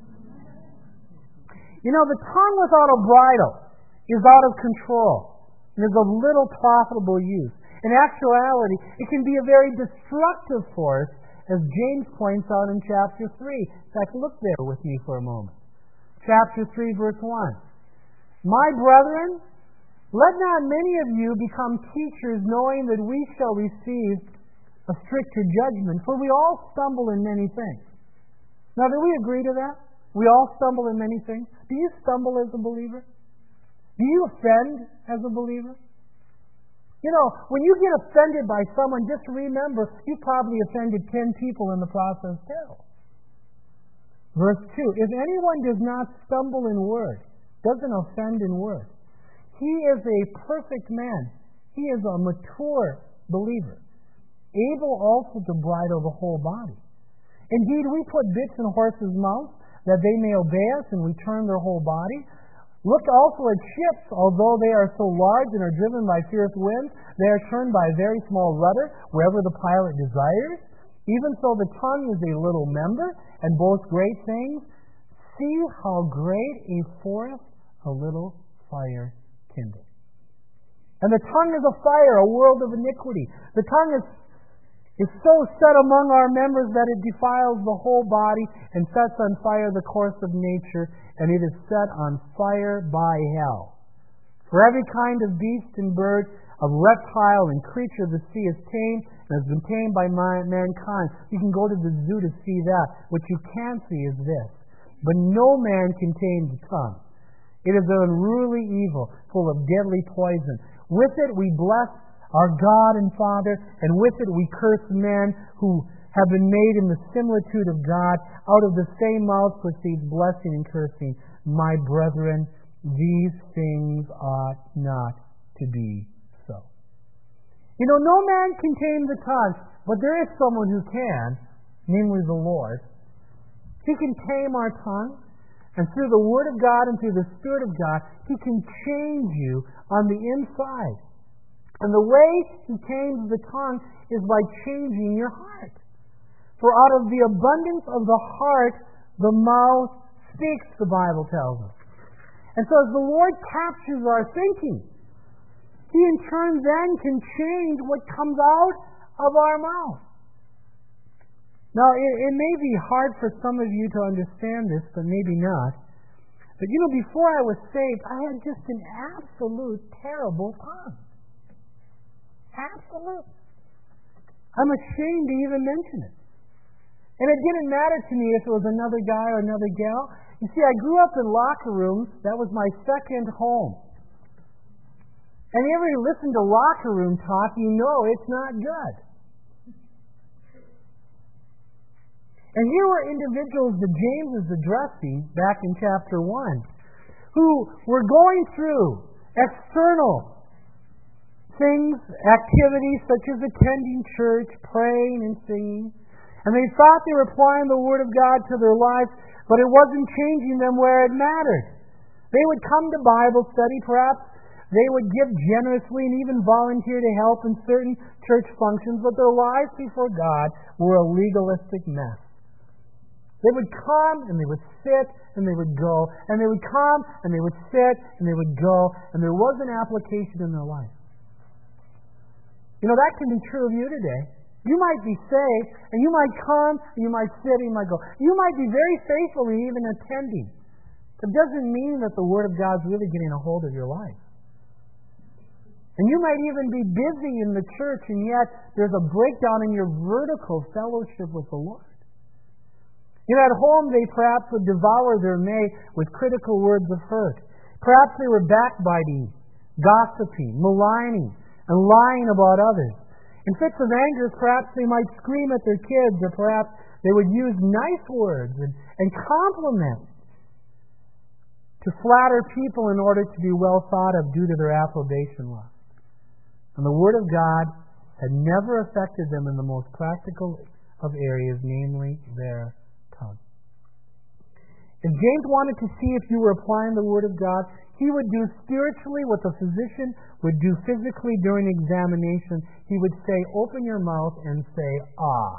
You know, the tongue without a bridle is out of control and is of little profitable use. In actuality, it can be a very destructive force, as James points out in chapter three. In fact, look there with me for a moment. Chapter three, verse one. My brethren, let not many of you become teachers, knowing that we shall receive a stricter judgment, for we all stumble in many things. Now, do we agree to that? We all stumble in many things. Do you stumble as a believer? Do you offend as a believer? You know, when you get offended by someone, just remember, you probably offended ten people in the process too. Verse two, if anyone does not stumble in word, doesn't offend in word, he is a perfect man. He is a mature believer, able also to bridle the whole body. Indeed, we put bits in horses' mouths that they may obey us, and we turn their whole body. Look also at ships, although they are so large and are driven by fierce winds, they are turned by a very small rudder wherever the pilot desires. Even so, the tongue is a little member and boasts great things. See how great a forest a little fire kindled. And the tongue is a fire, a world of iniquity. The tongue is, is so set among our members that it defiles the whole body and sets on fire the course of nature, and it is set on fire by hell. For every kind of beast and bird, of reptile and creature of the sea is tamed and has been tamed by mankind. You can go to the zoo to see that. What you can't see is this. But no man can tame the tongue. It is an unruly evil, full of deadly poison. With it we bless our God and Father, and with it we curse men who have been made in the similitude of God. Out of the same mouth proceeds blessing and cursing. My brethren, these things ought not to be so. You know, no man can tame the tongue, but there is someone who can, namely the Lord. He can tame our tongue, and through the Word of God and through the Spirit of God, He can change you on the inside. And the way He tames the tongue is by changing your heart. For out of the abundance of the heart, the mouth speaks, the Bible tells us. And so as the Lord captures our thinking, He in turn then can change what comes out of our mouth. Now, it, it may be hard for some of you to understand this, but maybe not. But you know, before I was saved, I had just an absolute terrible tongue. Absolute. I'm ashamed to even mention it. And it didn't matter to me if it was another guy or another gal. You see, I grew up in locker rooms. That was my second home. And you ever listen to locker room talk, you know it's not good. And here were individuals that James is addressing back in chapter one, who were going through external things, activities such as attending church, praying and singing. And they thought they were applying the Word of God to their lives, but it wasn't changing them where it mattered. They would come to Bible study, perhaps they would give generously and even volunteer to help in certain church functions, but their lives before God were a legalistic mess. They would come and they would sit and they would go, and they would come and they would sit and they would go, and there was an application in their life. You know, that can be true of you today. You might be saved, and you might come, and you might sit, and you might go. You might be very faithfully even attending. It doesn't mean that the Word of God's really getting a hold of your life. And you might even be busy in the church, and yet there's a breakdown in your vertical fellowship with the Lord. You know, at home they perhaps would devour their mate with critical words of hurt. Perhaps they were backbiting, gossiping, maligning, and lying about others. In fits of anger, perhaps they might scream at their kids, or perhaps they would use nice words and, and compliment to flatter people in order to be well thought of due to their approbation lust. And the Word of God had never affected them in the most practical of areas, namely their tongue. If James wanted to see if you were applying the Word of God, he would do spiritually what the physician would do physically during examination. He would say, open your mouth and say, ah.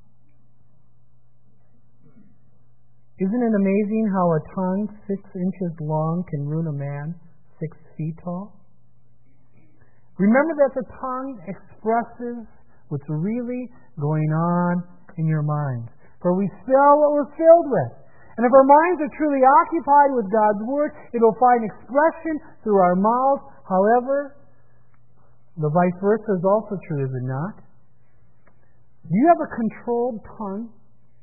Isn't it amazing how a tongue six inches long can ruin a man six feet tall? Remember that the tongue expresses what's really going on in your mind. For we fill what we're filled with. And if our minds are truly occupied with God's Word, it will find expression through our mouths. However, the vice versa is also true, is it not? Do you have a controlled tongue?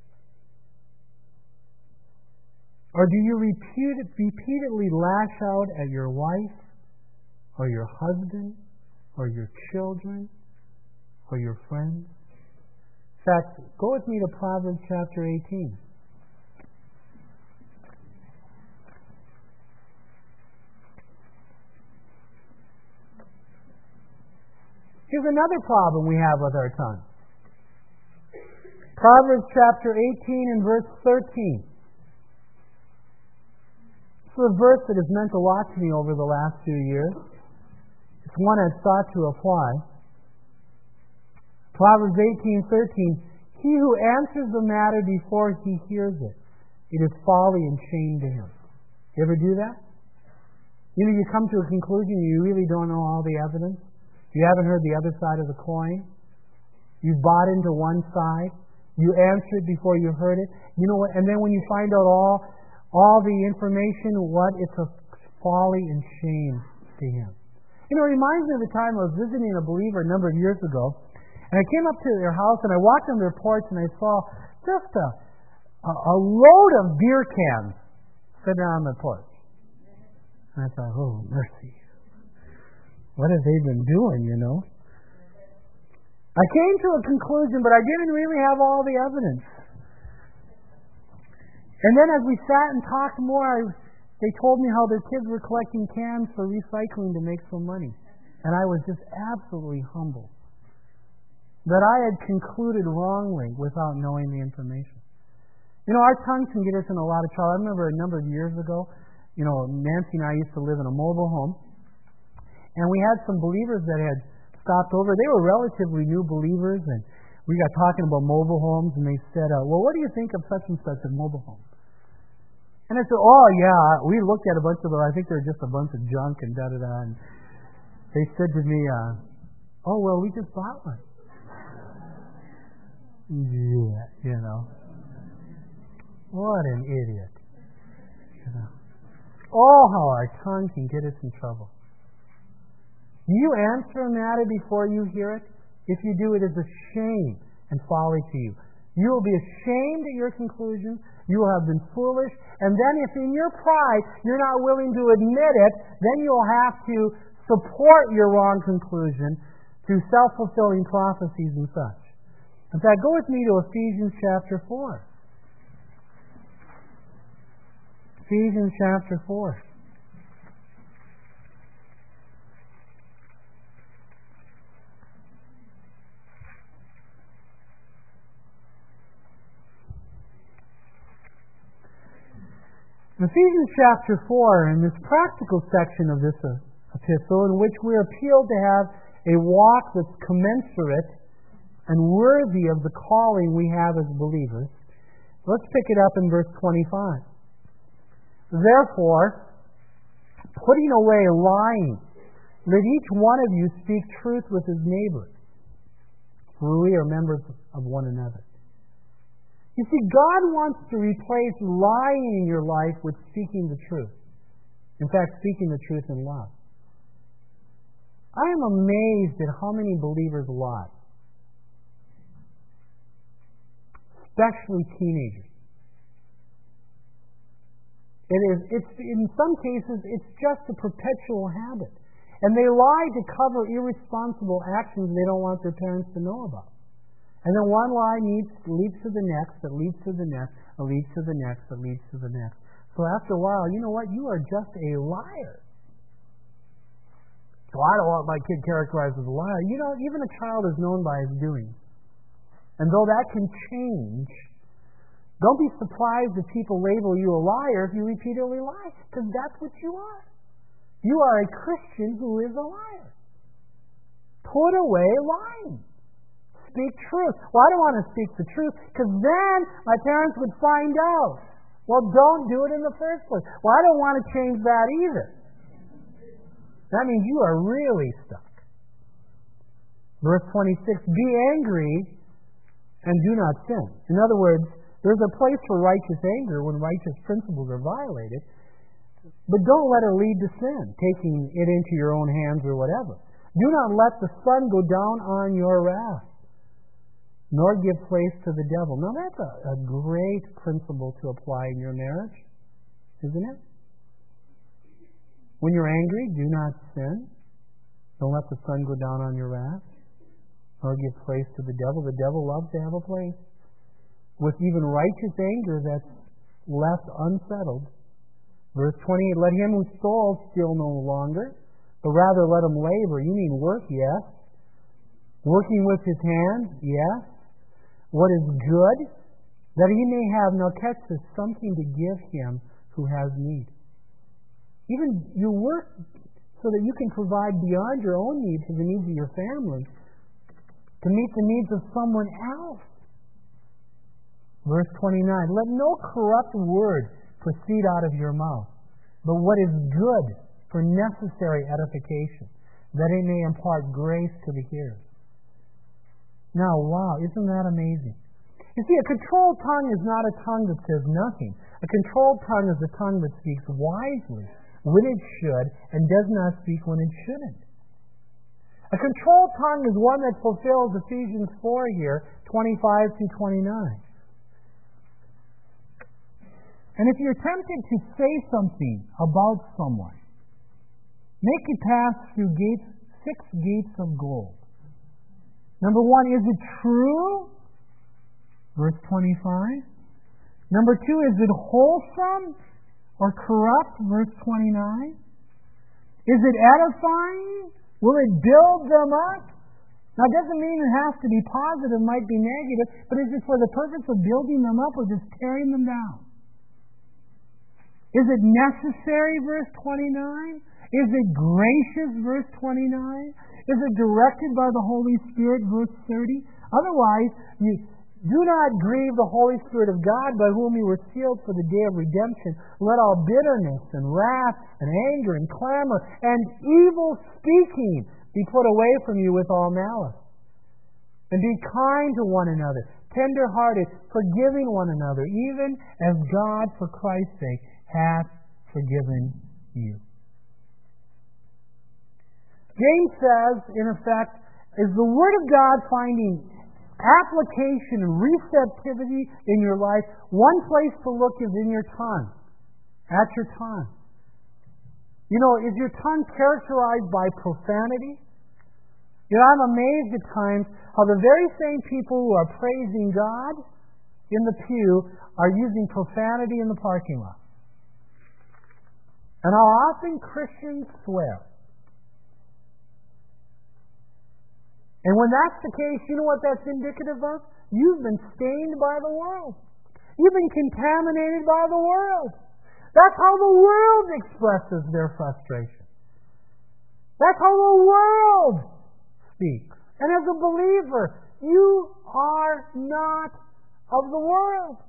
Or do you repeat, repeatedly lash out at your wife, or your husband, or your children, or your friends? In fact, go with me to Proverbs chapter eighteen. Here's another problem we have with our tongue. Proverbs chapter eighteen and verse thirteen. It's a verse that has meant a lot to me over the last few years. It's one I've sought to apply. Proverbs eighteen thirteen. He who answers the matter before he hears it, it is folly and shame to him. You ever do that? You know, you come to a conclusion, you really don't know all the evidence. You haven't heard the other side of the coin. You bought into one side. You answered before you heard it. You know what? And then when you find out all, all the information, what? It's a folly and shame to him. You know, it reminds me of the time I was visiting a believer a number of years ago, and I came up to their house and I walked on their porch and I saw just a, a, a load of beer cans sitting on the porch. And I thought, oh, mercy. What have they been doing, you know? I came to a conclusion, but I didn't really have all the evidence. And then as we sat and talked more, I, they told me how their kids were collecting cans for recycling to make some money. And I was just absolutely humbled that I had concluded wrongly without knowing the information. You know, our tongues can get us in a lot of trouble. I remember a number of years ago, you know, Nancy and I used to live in a mobile home, and we had some believers that had stopped over. They were relatively new believers, and we got talking about mobile homes, and they said, uh, well, what do you think of such and such a mobile home? And I said, oh, yeah, we looked at a bunch of them. I think they're just a bunch of junk and da-da-da. And they said to me, uh, oh, well, we just bought one. Yeah, you know. What an idiot. You know. Oh, how our tongue can get us in trouble. Do you answer a matter before you hear it? If you do, it is a shame and folly to you. You will be ashamed at your conclusions. You will have been foolish. And then if in your pride you're not willing to admit it, then you'll have to support your wrong conclusion through self-fulfilling prophecies and such. In fact, go with me to Ephesians chapter four. Ephesians chapter four. Ephesians chapter four, in this practical section of this epistle, in which we're appealed to have a walk that's commensurate and worthy of the calling we have as believers. Let's pick it up in verse twenty-five. Therefore, putting away lying, let each one of you speak truth with his neighbor, for we are members of one another. You see, God wants to replace lying in your life with speaking the truth. In fact, speaking the truth in love. I am amazed at how many believers lie. Especially teenagers. It is, it's, in some cases, it's just a perpetual habit. And they lie to cover irresponsible actions they don't want their parents to know about. And then one lie leads, leads to the next, that leads to the next, that leads to the next, that leads to the next. So after a while, you know what? You are just a liar. So I don't want my kid characterized as a liar. You know, even a child is known by his doings. And though that can change, don't be surprised if people label you a liar if you repeatedly lie, because that's what you are. You are a Christian who is a liar. Put away lying. Speak truth. Well, I don't want to speak the truth, because then my parents would find out. Well, don't do it in the first place. Well, I don't want to change that either. That means you are really stuck. Verse twenty-six, be angry and do not sin. In other words, there's a place for righteous anger when righteous principles are violated, but don't let it lead to sin, taking it into your own hands or whatever. Do not let the sun go down on your wrath, nor give place to the devil. Now that's a, a great principle to apply in your marriage, isn't it? When you're angry, do not sin. Don't let the sun go down on your wrath, nor give place to the devil. The devil loves to have a place. With even righteous anger that's left unsettled. Verse twenty-eight, let him who stole steal no longer, but rather let him labor. You mean work, yes. Working with his hands, yes. What is good, that he may have, now catch this, something to give him who has need. Even you work so that you can provide beyond your own needs to the needs of your family, to meet the needs of someone else. Verse twenty-nine, let no corrupt word proceed out of your mouth, but what is good for necessary edification, that it may impart grace to the hearers. Now, wow, isn't that amazing? You see, a controlled tongue is not a tongue that says nothing. A controlled tongue is a tongue that speaks wisely when it should and does not speak when it shouldn't. A controlled tongue is one that fulfills Ephesians four here, twenty-five through twenty-nine. And if you're tempted to say something about someone, make it pass through gates, six gates of gold. Number one, is it true? Verse twenty-five. Number two, is it wholesome or corrupt? Verse twenty-nine. Is it edifying? Will it build them up? Now, it doesn't mean it has to be positive, it might be negative, but is it for the purpose of building them up or just tearing them down? Is it necessary, verse twenty-nine? Is it gracious, verse twenty-nine? Is it directed by the Holy Spirit, verse thirty? Otherwise, you do not grieve the Holy Spirit of God, by whom you were sealed for the day of redemption. Let all bitterness and wrath and anger and clamor and evil speaking be put away from you with all malice. And be kind to one another, tender-hearted, forgiving one another, even as God, for Christ's sake, hath forgiven you. James says, in effect, is the Word of God finding application and receptivity in your life? One place to look is in your tongue, at your tongue. You know, is your tongue characterized by profanity? You know, I'm amazed at times how the very same people who are praising God in the pew are using profanity in the parking lot. And how often Christians swear. And when that's the case, you know what that's indicative of? You've been stained by the world. You've been contaminated by the world. That's how the world expresses their frustration. That's how the world speaks. And as a believer, you are not of the world.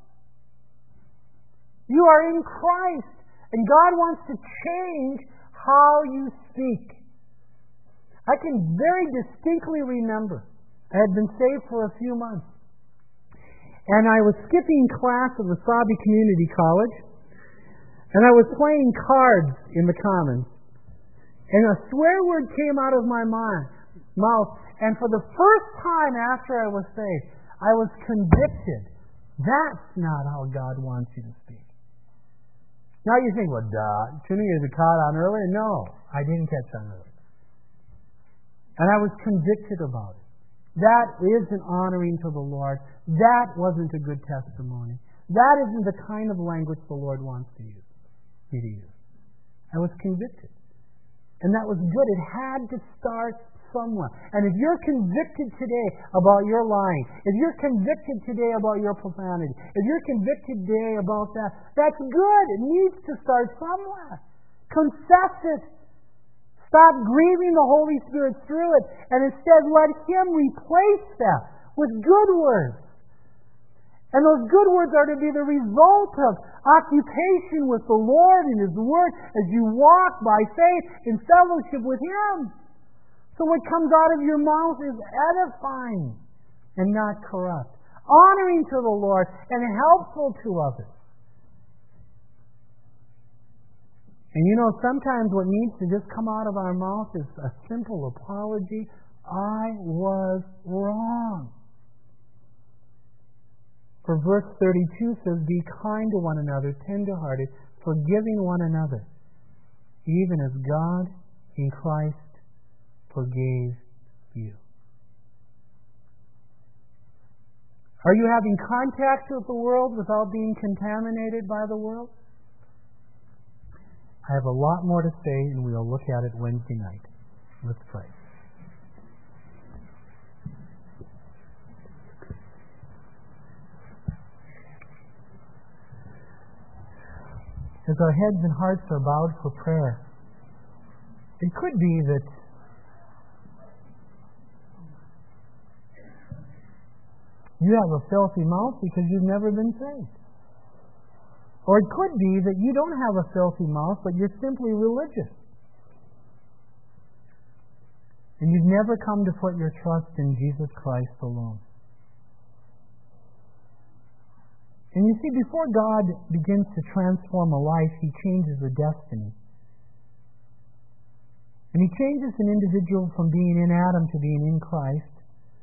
You are in Christ. And God wants to change how you speak. I can very distinctly remember, I had been saved for a few months, and I was skipping class at Wasabi Community College, and I was playing cards in the Commons, and a swear word came out of my mind, mouth, and for the first time after I was saved, I was convicted. That's not how God wants you to speak. Now you think, well, duh, shouldn't you have caught on earlier? No, I didn't catch on earlier. And I was convicted about it. That isn't honoring to the Lord. That wasn't a good testimony. That isn't the kind of language the Lord wants to use, me to use. I was convicted. And that was good. It had to start somewhere. And if you're convicted today about your lying, if you're convicted today about your profanity, if you're convicted today about that, that's good. It needs to start somewhere. Confess it. Stop grieving the Holy Spirit through it, and instead let Him replace that with good words. And those good words are to be the result of occupation with the Lord and His Word as you walk by faith in fellowship with Him. So what comes out of your mouth is edifying and not corrupt, honoring to the Lord and helpful to others. And you know, sometimes what needs to just come out of our mouth is a simple apology. I was wrong. For verse thirty-two says, be kind to one another, tender-hearted, forgiving one another, even as God in Christ forgave you. Are you having contact with the world without being contaminated by the world? I have a lot more to say, and we'll look at it Wednesday night. Let's pray. As our heads and hearts are bowed for prayer, it could be that you have a filthy mouth because you've never been saved. Or it could be that you don't have a filthy mouth, but you're simply religious. And you've never come to put your trust in Jesus Christ alone. And you see, before God begins to transform a life, He changes a destiny. And He changes an individual from being in Adam to being in Christ,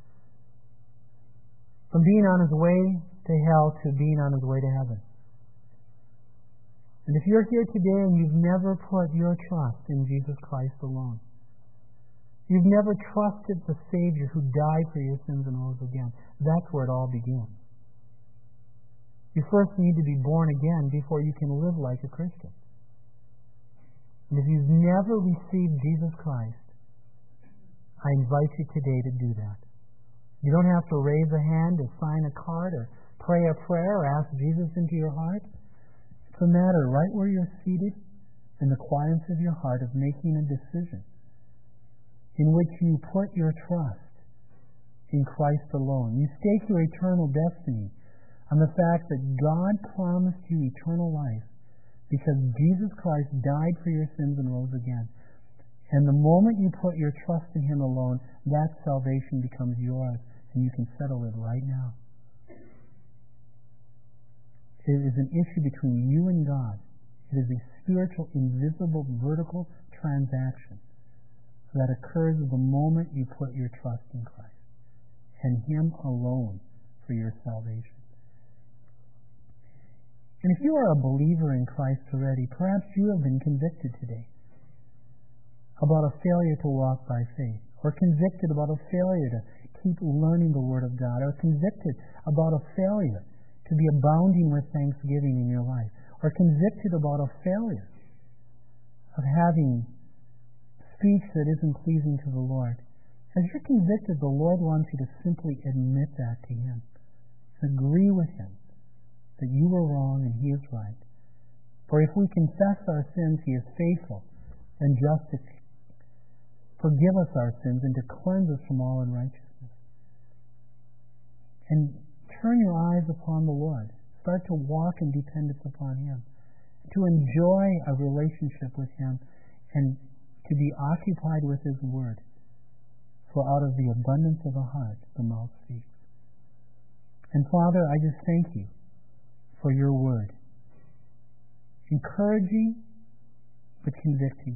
from being on his way to hell to being on his way to heaven. And if you're here today and you've never put your trust in Jesus Christ alone, You've never trusted the Savior who died for your sins and rose again. That's where it all begins. You first need to be born again before you can live like a Christian. And if you've never received Jesus Christ, I invite you today to do that. You don't have to raise a hand or sign a card or pray a prayer or ask Jesus into your heart. It's a matter right where you're seated in the quietness of your heart of making a decision in which you put your trust in Christ alone. You stake your eternal destiny on the fact that God promised you eternal life because Jesus Christ died for your sins and rose again. And the moment you put your trust in Him alone, that salvation becomes yours, and you can settle it right now. It is an issue between you and God. It is a spiritual, invisible, vertical transaction that occurs the moment you put your trust in Christ and Him alone for your salvation. And if you are a believer in Christ already, perhaps you have been convicted today about a failure to walk by faith, or convicted about a failure to keep learning the Word of God, or convicted about a failure to be abounding with thanksgiving in your life, or convicted about a failure of having speech that isn't pleasing to the Lord. As you're convicted, the Lord wants you to simply admit that to Him. Agree with Him that you were wrong and He is right. For if we confess our sins, He is faithful and just to forgive us our sins and to cleanse us from all unrighteousness. And turn your eyes upon the Lord. Start to walk in dependence upon Him. To enjoy a relationship with Him and to be occupied with His Word. For out of the abundance of the heart, the mouth speaks. And Father, I just thank You for Your Word. Encouraging, but convicting.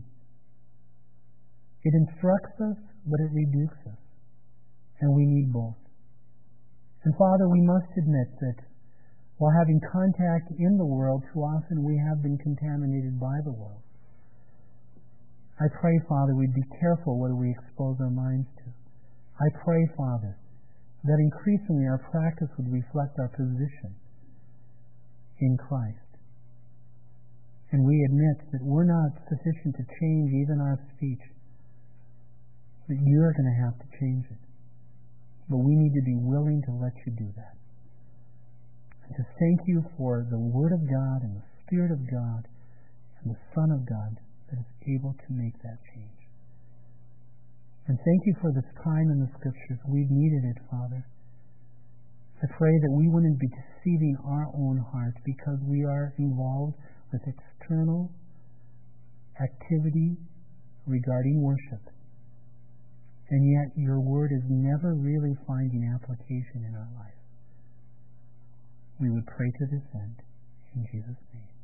It instructs us, but it rebukes us. And we need both. And Father, we must admit that while having contact in the world, too often we have been contaminated by the world. I pray, Father, we'd be careful what we expose our minds to. I pray, Father, that increasingly our practice would reflect our position in Christ. And we admit that we're not sufficient to change even our speech, that You're going to have to change it. But we need to be willing to let You do that. And to thank You for the Word of God and the Spirit of God and the Son of God that is able to make that change. And thank You for this time in the Scriptures. We've needed it, Father. I pray that we wouldn't be deceiving our own hearts because we are involved with external activity regarding worship. And yet Your Word is never really finding application in our life. We would pray to this end. In Jesus' name.